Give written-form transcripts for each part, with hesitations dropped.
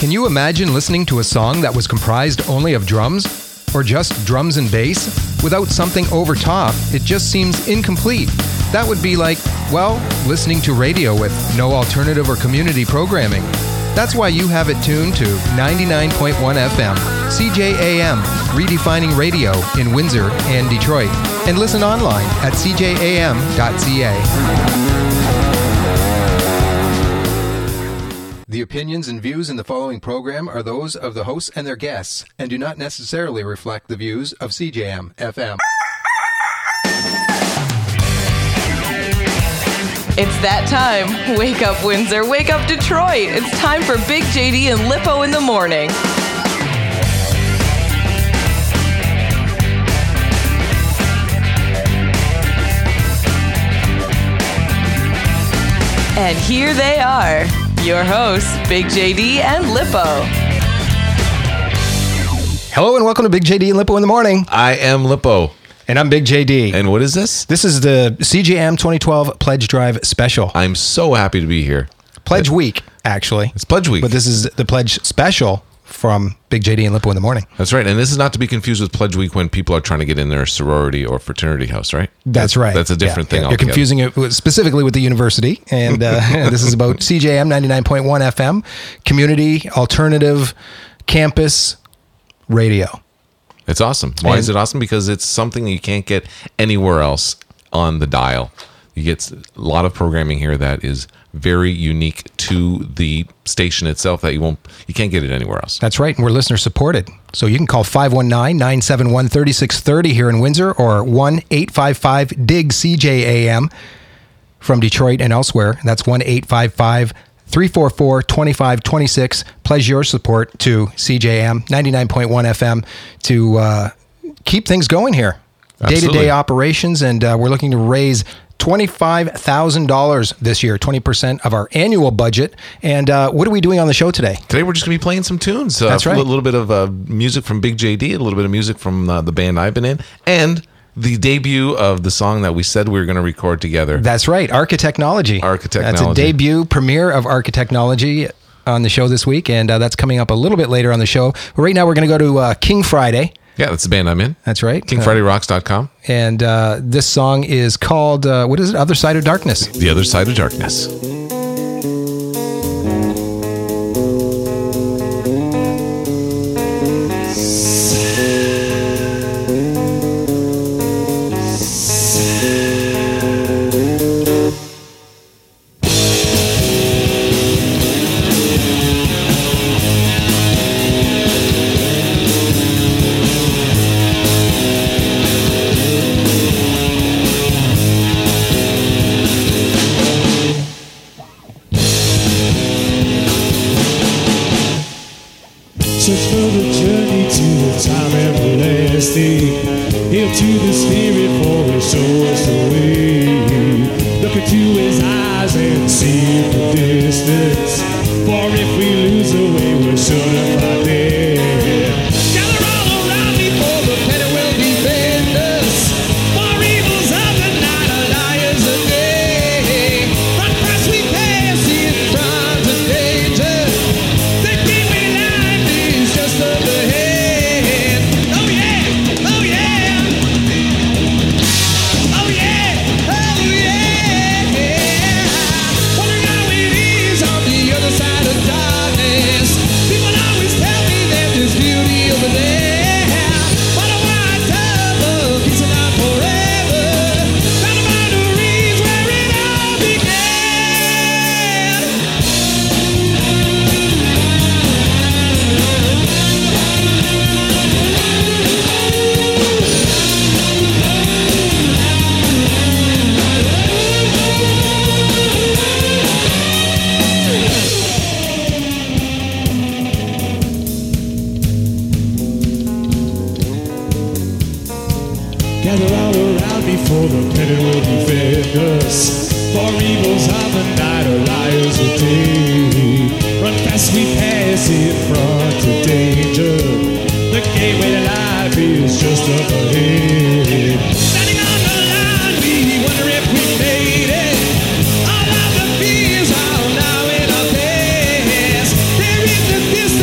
Can you imagine listening to a song that was comprised only of drums? Or just drums and bass? Without something over top, it just seems incomplete. That would be like, well, listening to radio with no alternative or community programming. That's why you have it tuned to 99.1 FM, CJAM, redefining radio in Windsor and Detroit. And listen online at cjam.ca. The opinions and views in the following program are those of the hosts and their guests and do not necessarily reflect the views of CJAM FM. It's that time. Wake up, Windsor. Wake up, Detroit. It's time for Big JD and Lippo in the morning. And here they are, your hosts, Big JD and Lippo. Hello and welcome to Big JD and Lippo in the morning. I am Lippo. And I'm Big JD. And what is this? This is the CJAM 2012 Pledge Drive Special. I'm so happy to be here. Pledge Week, actually. It's Pledge Week. But this is the Pledge Special from Big JD and Lippo in the morning. That's right. And this is not to be confused with Pledge Week when people are trying to get in their sorority or fraternity house, right? That's right. That's a different thing You're altogether. confusing it specifically with the university. And this is about CJAM 99.1 FM, community, alternative, campus radio. It's awesome. Why is it awesome? Because it's something you can't get anywhere else on the dial. You get a lot of programming here that is very unique to the station itself that you can't get it anywhere else. That's right. And we're listener supported. So you can call 519-971-3630 here in Windsor or 1-855-DIG-CJAM from Detroit and elsewhere. That's 1-855-344-2526. Pledge your support to CJAM 99.1 FM to keep things going here. Absolutely. Day-to-day operations, and we're looking to raise $25,000 this year, 20% of our annual budget. And what are we doing on the show today? Today we're just going to be playing some tunes. That's right. A little bit of music from Big JD, a little bit of music from the band I've been in, and the debut of the song that we said we were going to record together. That's right, Architechnology. That's a debut premiere of Architechnology on the show this week, and that's coming up a little bit later on the show. But right now we're going to go to King Friday. Yeah, that's the band I'm in. That's right. KingFridayRocks.com. And this song is called, what is it? Other Side of Darkness. The Other Side of Darkness. Search for the journey to the time everlasting. Hail to the Spirit for His show us the way. Look into His eyes and see the distance. For if we lose the way, we're certified dead. Gather all around me, for the penny will defend us. For evils of the night, our liars of day. On Christ we pass in front of danger. The king we life is just up ahead. Oh yeah, oh yeah. Oh yeah, oh yeah. Wondering how it is on the other side of darkness. People always tell me that there's beauty over there. But I want love, peace and love forever. Down the boundaries where it all began. Gather all around me, for the penny will defend us. For evils of the night are liars of day. Run fast, we pass in front of danger. The gateway to life is just up ahead. Standing on the line, we wonder if we made it. All of the fears are now in our past. There is the distance.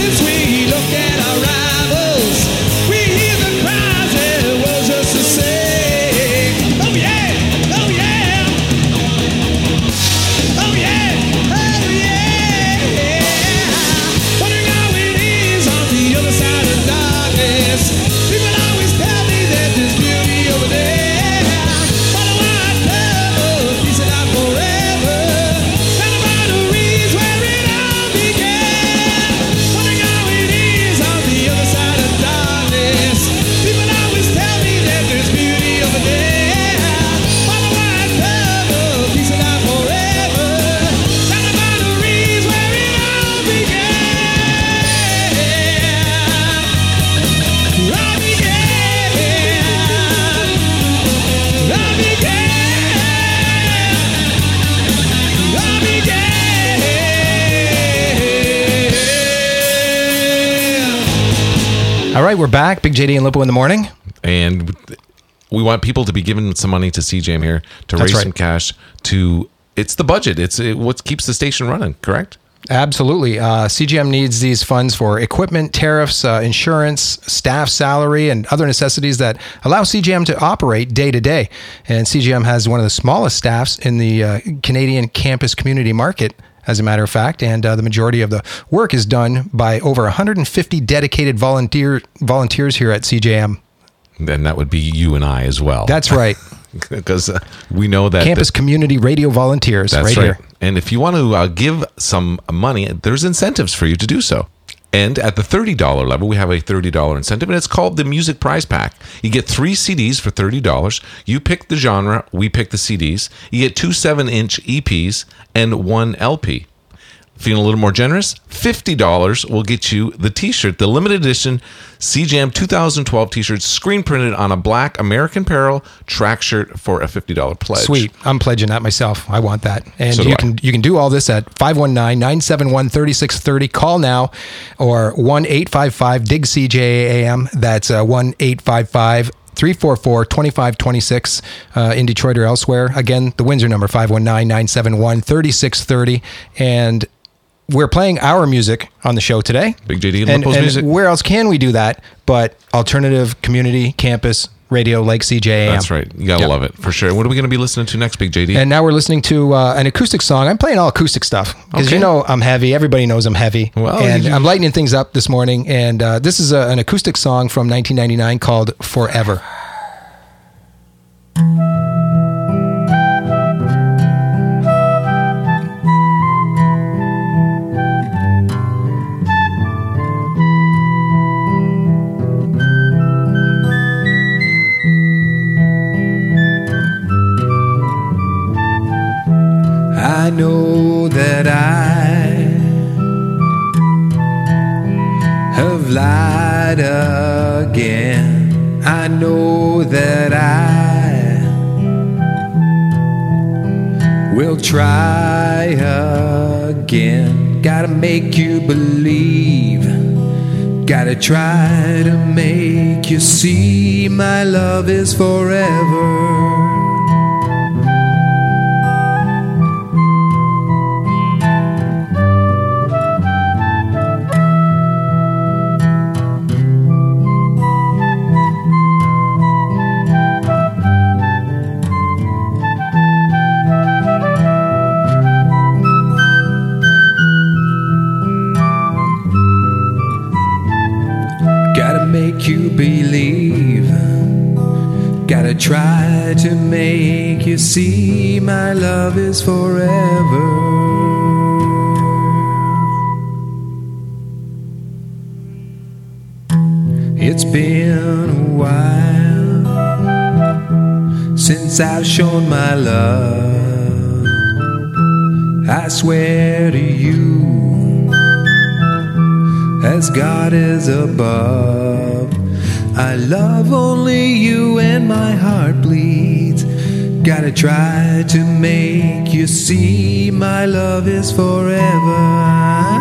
All right, we're back. Big JD and Lippo in the morning. And we want people to be giving some money to CJAM here to That's raise right. some cash to, it's the budget. It's what keeps the station running, correct? Absolutely. CGM needs these funds for equipment, tariffs, insurance, staff salary, and other necessities that allow CGM to operate day to day. And CGM has one of the smallest staffs in the Canadian campus community market, as a matter of fact. And the majority of the work is done by over 150 dedicated volunteers here at CGM. And that would be you and I as well. That's right. Because we know that Campus community radio volunteers. That's right here. And if you want to give some money, there's incentives for you to do so. And at the $30 level, we have a $30 incentive, and it's called the Music Prize Pack. You get 3 CDs for $30. You pick the genre, we pick the CDs. You get 2 7-inch EPs and 1 LP. Feeling a little more generous? $50 will get you the t-shirt, the limited edition CJAM 2012 t-shirt, screen printed on a black American Apparel track shirt for a $50 pledge. Sweet. I'm pledging that myself. I want that. And So do you I. can do all this at 519-971-3630. Call now, or 1-855-DIG-CJAM. That's 1-855 344-2526 in Detroit or elsewhere. Again, the Windsor number, 519-971-3630. And we're playing our music on the show today. Big JD and Lippo's music. Where else can we do that but alternative community campus radio like CJAM? That's right. You got to love it, for sure. What are we going to be listening to next, Big JD? And now we're listening to an acoustic song. I'm playing all acoustic stuff because you know I'm heavy. Everybody knows I'm heavy. Well, and I'm lightening things up this morning. And this is an acoustic song from 1999 called Forever. I know that I have lied again. I know that I will try again. Gotta make you believe. Gotta try to make you see my love is forever. Make you believe. Gotta try to make you see my love is forever. It's been a while since I've shown my love. I swear to you, as God is above, I love only you and my heart bleeds. Gotta try to make you see my love is forever.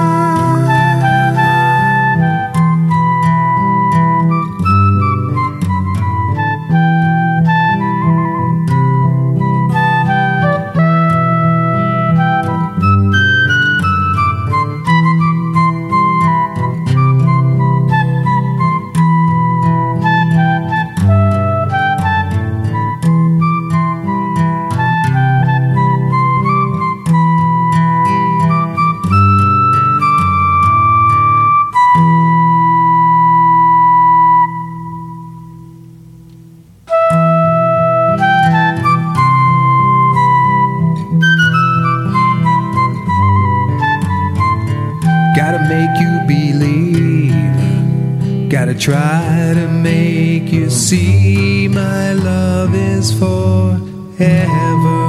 Gotta make you believe. Gotta try to make you see my love is forever.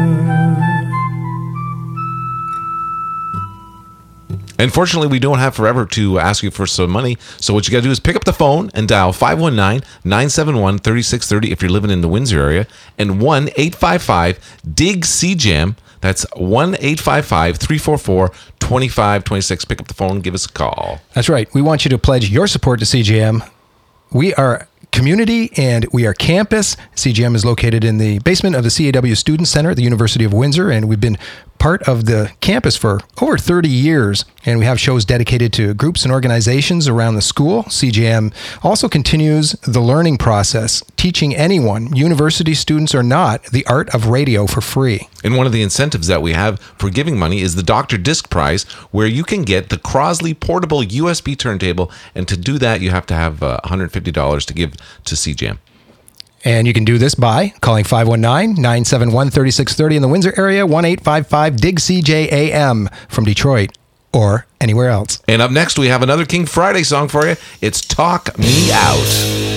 Unfortunately, we don't have forever to ask you for some money. So what you got to do is pick up the phone and dial 519-971-3630 if you're living in the Windsor area, and 1-855-DIG-CJAM. That's 1-855-344-2526. Pick up the phone, give us a call. That's right. We want you to pledge your support to CJM. We are community and we are campus. CGM is located in the basement of the CAW Student Center at the University of Windsor, and we've been part of the campus for over 30 years, and we have shows dedicated to groups and organizations around the school. CGM also continues the learning process, teaching anyone, university students or not, the art of radio for free. And one of the incentives that we have for giving money is the Dr. Disc Prize, where you can get the Crosley portable USB turntable, and to do that, you have to have $150 to give to CGM. And you can do this by calling 519-971-3630 in the Windsor area, 1-855-DIG-CJAM from Detroit or anywhere else. And up next, we have another King Friday song for you. It's Talk Me Out.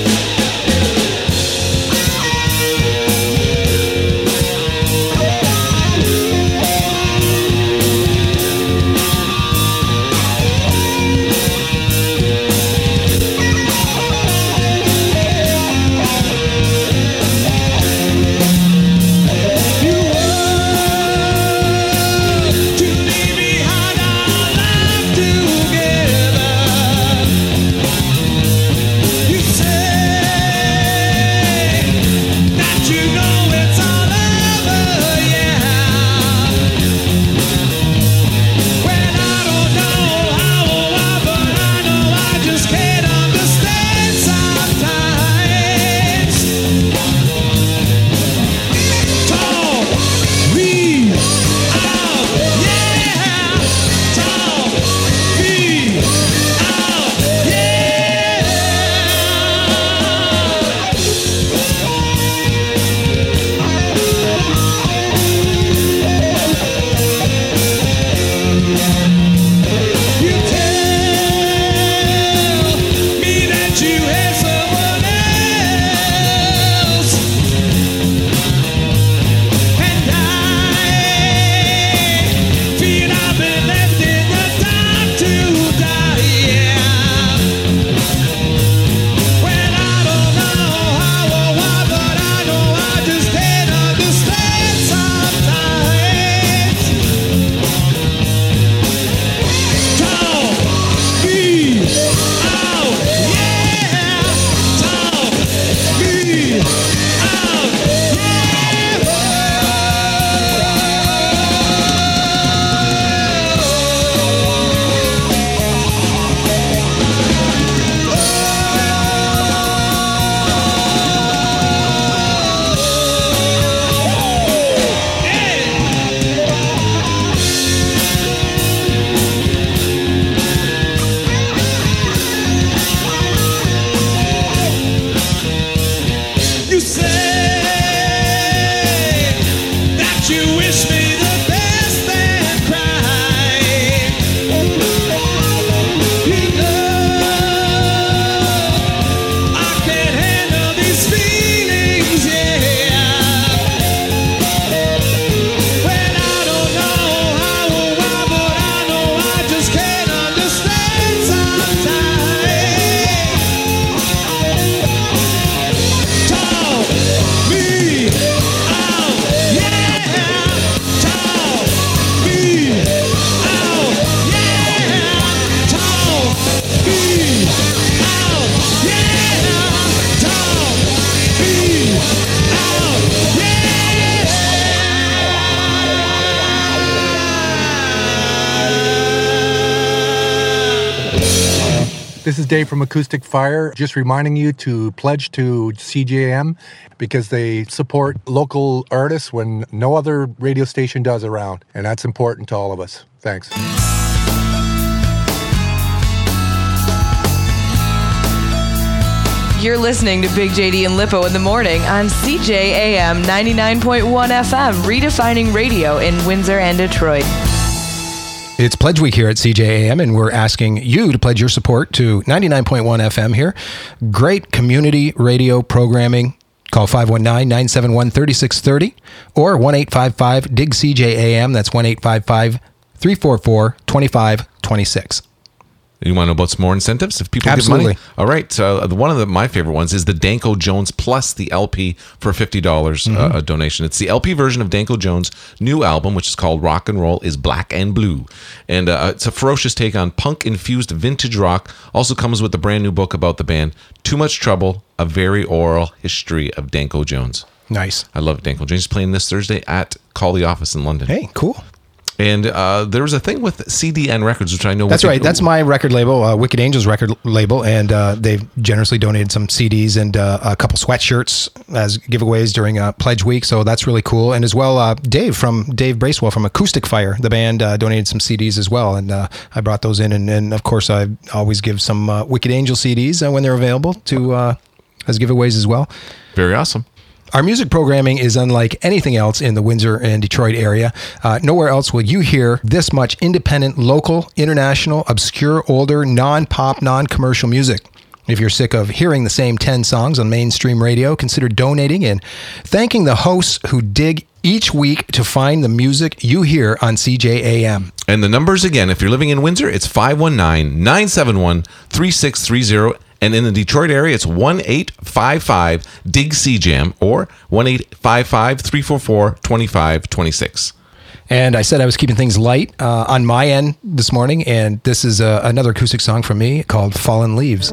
This is Dave from Acoustic Fire, just reminding you to pledge to CJM because they support local artists when no other radio station does around, and that's important to all of us. Thanks. You're listening to Big JD and Lippo in the morning on CJAM 99.1 FM, redefining radio in Windsor and Detroit. It's Pledge Week here at CJAM, and we're asking you to pledge your support to 99.1 FM here. Great community radio programming. Call 519-971-3630 or 1-855-DIG-CJAM. That's 1-855-344-2526. You want to know about some more incentives if people Absolutely. give money? All right. One of my favorite ones is the Danko Jones Plus, the LP for $50 a donation. It's the LP version of Danko Jones' new album, which is called Rock and Roll is Black and Blue. And it's a ferocious take on punk-infused vintage rock. Also comes with a brand new book about the band, Too Much Trouble, A Very Oral History of Danko Jones. Nice. I love Danko Jones. He's playing this Thursday at Call the Office in London. Hey, cool. And there was a thing with CDN Records, which I know. That's right. That's my record label, Wicked Angels record label, and they've generously donated some CDs and a couple sweatshirts as giveaways during Pledge Week. So that's really cool. And as well, Dave Bracewell from Acoustic Fire, the band, donated some CDs as well, and I brought those in. And of course, I always give some Wicked Angel CDs when they're available to as giveaways as well. Very awesome. Our music programming is unlike anything else in the Windsor and Detroit area. Nowhere else will you hear this much independent, local, international, obscure, older, non-pop, non-commercial music. If you're sick of hearing the same 10 songs on mainstream radio, consider donating and thanking the hosts who dig each week to find the music you hear on CJAM. And the numbers again, if you're living in Windsor, it's 519-971-3630. And in the Detroit area, it's 1-855-DIG-CJAM or 1-855-344-2526. And I said I was keeping things light on my end this morning, and this is another acoustic song from me called Fallen Leaves.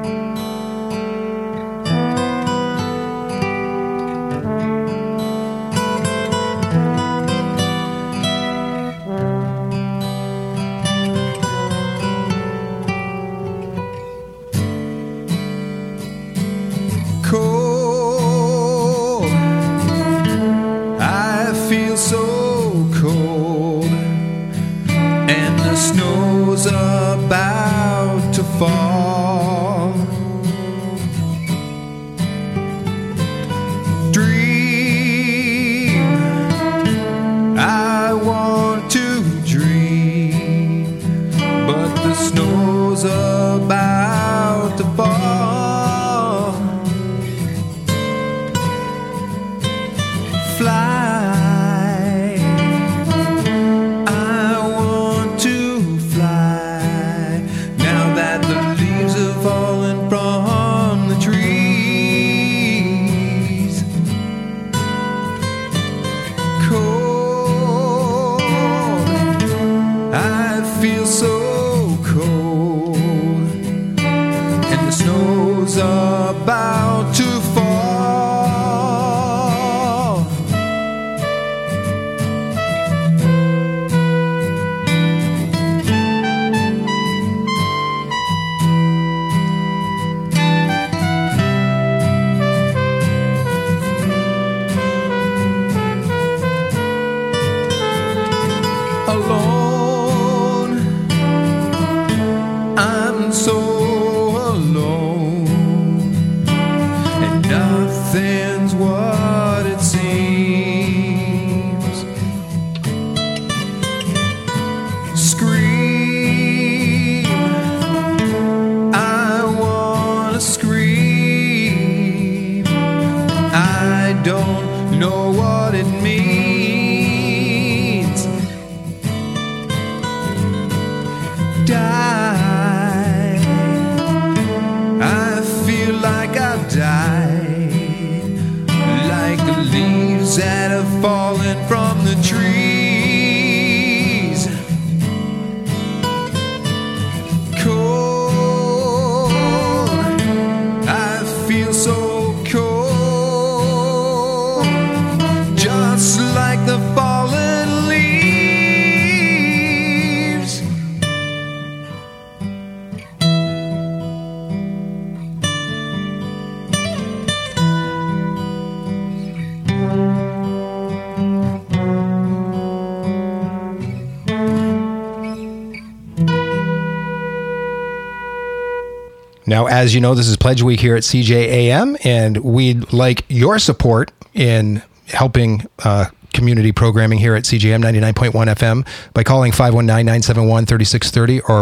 Now, as you know, this is Pledge Week here at CJAM, and we'd like your support in helping community programming here at CJM 99.1 FM by calling 519-971-3630 or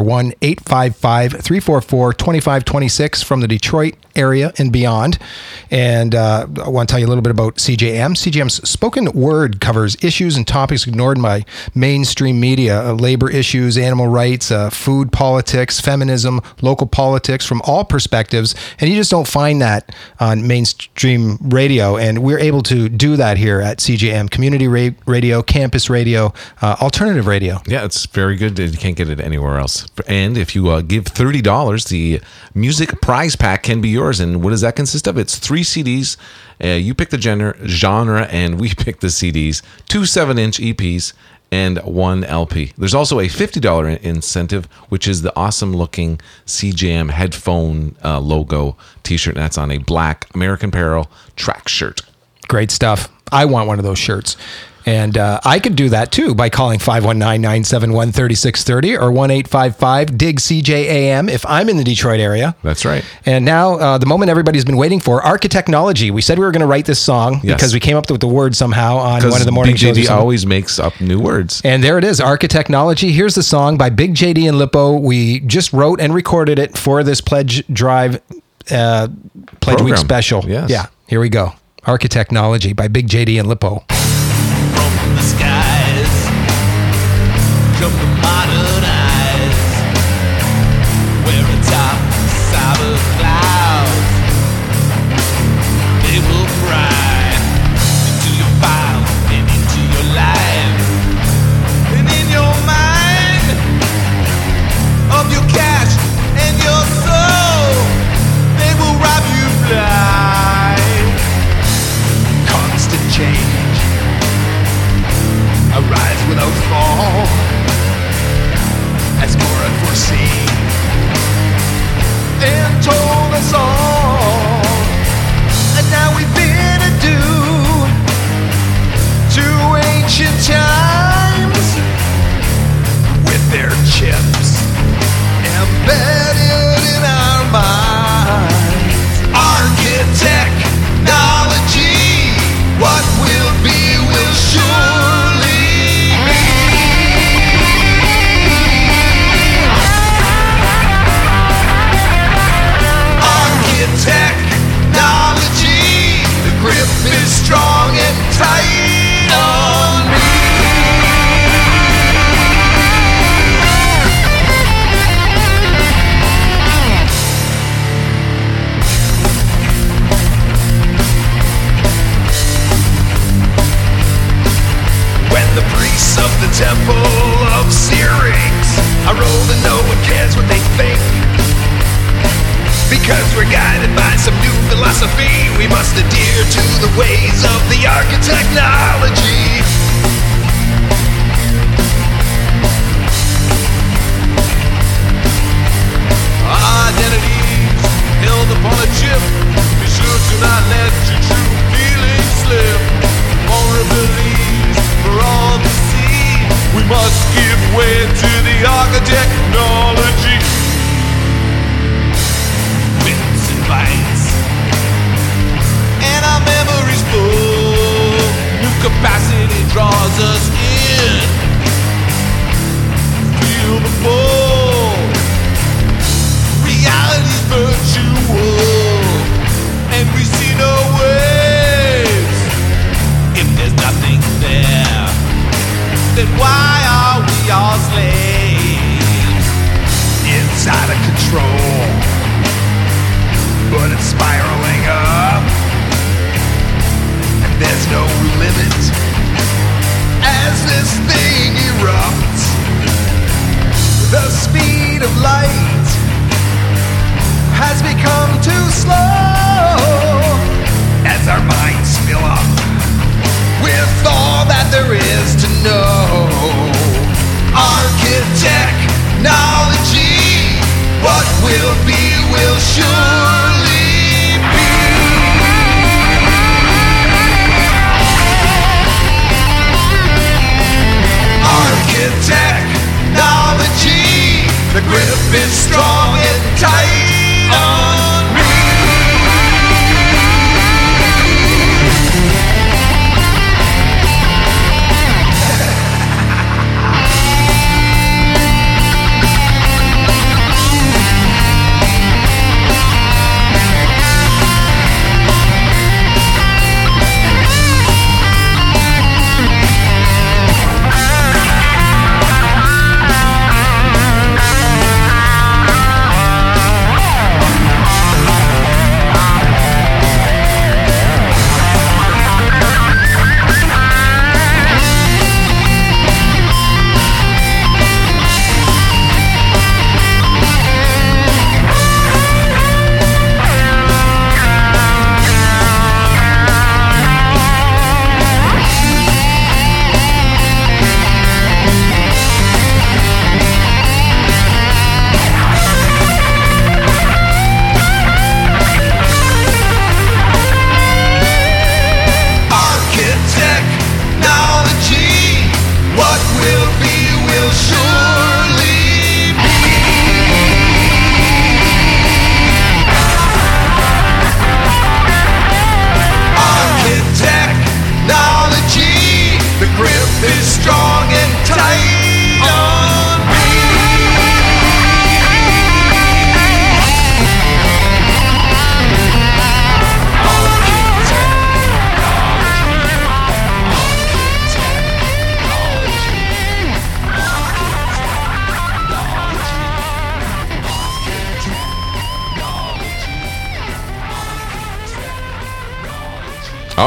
1-855-344-2526 from the Detroit area and beyond. And I want to tell you a little bit about CJM. CJM's spoken word covers issues and topics ignored by mainstream media, labor issues, animal rights, food politics, feminism, local politics from all perspectives. And you just don't find that on mainstream radio. And we're able to do that here at CJM, community radio, campus radio, alternative radio. Yeah, it's very good. You can't get it anywhere else. And if you give $30, the music prize pack can be yours. And what does that consist of? It's 3 CDs. You pick the genre, and we pick the CDs. 2 7-inch EPs and 1 LP. There's also a $50 incentive, which is the awesome-looking CJM headphone logo T-shirt. And that's on a black American Apparel track shirt. Great stuff. I want one of those shirts. And I could do that too by calling 519-971-3630 or 1-855-DIG-CJAM if I'm in the Detroit area. That's right. And now the moment everybody's been waiting for, Architechnology. We said we were going to write this song because we came up with the word somehow on one of the morning shows. BJD always makes up new words. And there it is, Architechnology. Here's the song by Big JD and Lippo. We just wrote and recorded it for this Pledge Drive Pledge Week special. Yes. Yeah, here we go. Architechnology by Big JD and Lippo. From the skies come the modern eyes, where atop cyber clouds they will pry into your file and into your life and in your mind of your cash and your soul. They will rob you blind. Constant change, a rise without fall, as more unforeseen, and told us all. And now we've been adieu to ancient times with their chips embedded in our minds. Architechnology, what will be will surely be. Architechnology, the grip is strong and tight on me. The priests of the temple of Syrinx are old and no one cares what they think. Because we're guided by some new philosophy, we must adhere to the ways of the architechnology. Identities held upon a chip, be sure to not let your true feelings slip. Vulnerabilities for all to see, we must give way to the architechnology. Bits and bytes, and our memories full. New capacity draws us in. Feel the pull. Reality's virtual, and we see no ways. If there's nothing there, then why are we all slaves? It's out of control, but it's spiraling up, and there's no limit as this thing erupts. The speed of light has become too slow as our minds fill up with all that there is to know. Architechnology, what will be will surely be. Architechnology, the grip is strong and tight on me.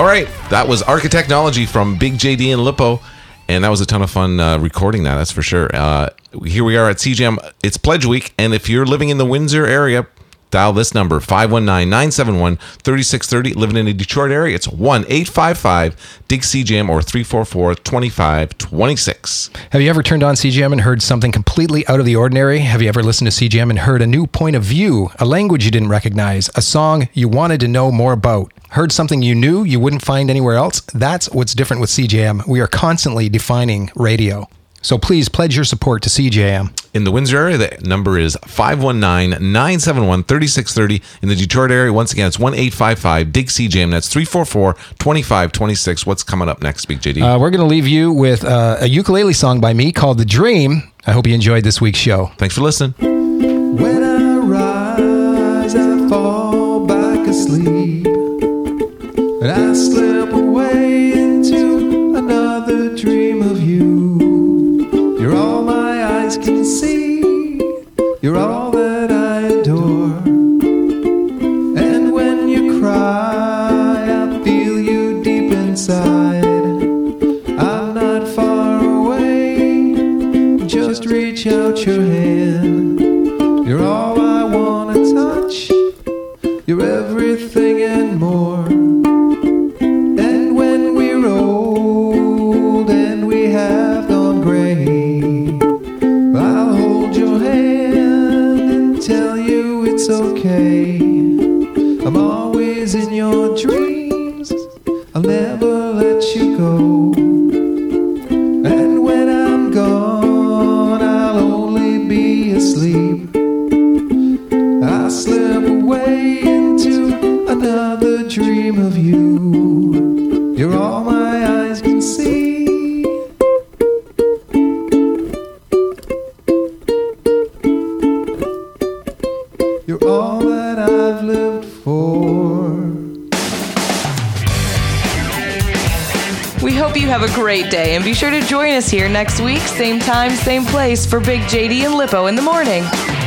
right, that was Architechnology from Big JD and Lippo, and that was a ton of fun recording that, that's for sure. Here we are at CJM. It's Pledge Week, and if you're living in the Windsor area, dial this number, 519-971-3630. Living in the Detroit area, it's 1-855-DIG-CJM or 344-2526. Have you ever turned on CGM and heard something completely out of the ordinary? Have you ever listened to CGM and heard a new point of view, a language you didn't recognize, a song you wanted to know more about? Heard something you knew you wouldn't find anywhere else? That's what's different with CJM. We are constantly defining radio. So please pledge your support to CJM. In the Windsor area, the number is 519-971-3630. In the Detroit area, once again, it's 1-855-DIG-CJM. That's 344-2526. What's coming up next, Big JD? We're going to leave you with a ukulele song by me called The Dream. I hope you enjoyed this week's show. Thanks for listening. When I rise, I fall back asleep, and I slip away into another dream of you. You're all my eyes can see, you're all that I adore. And when you cry, I feel you deep inside. I'm not far away, just reach out your hand. You're all I wanna touch, you're everything and more. And when we're old and we have gone gray, I'll hold your hand and tell you it's okay. I'm always in your dreams, I'll never let you go. And when I'm gone, I'll only be asleep. I slip away into another dream of you. You're all my eyes can see. You're all that I've lived for. We hope you have a great day, and be sure to join us here next week, same time, same place, for Big JD and Lippo in the morning.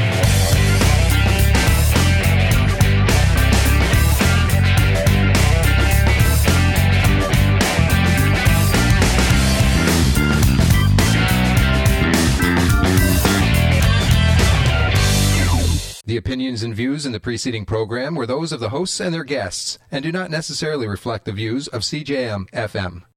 The opinions and views in the preceding program were those of the hosts and their guests and do not necessarily reflect the views of CJM FM.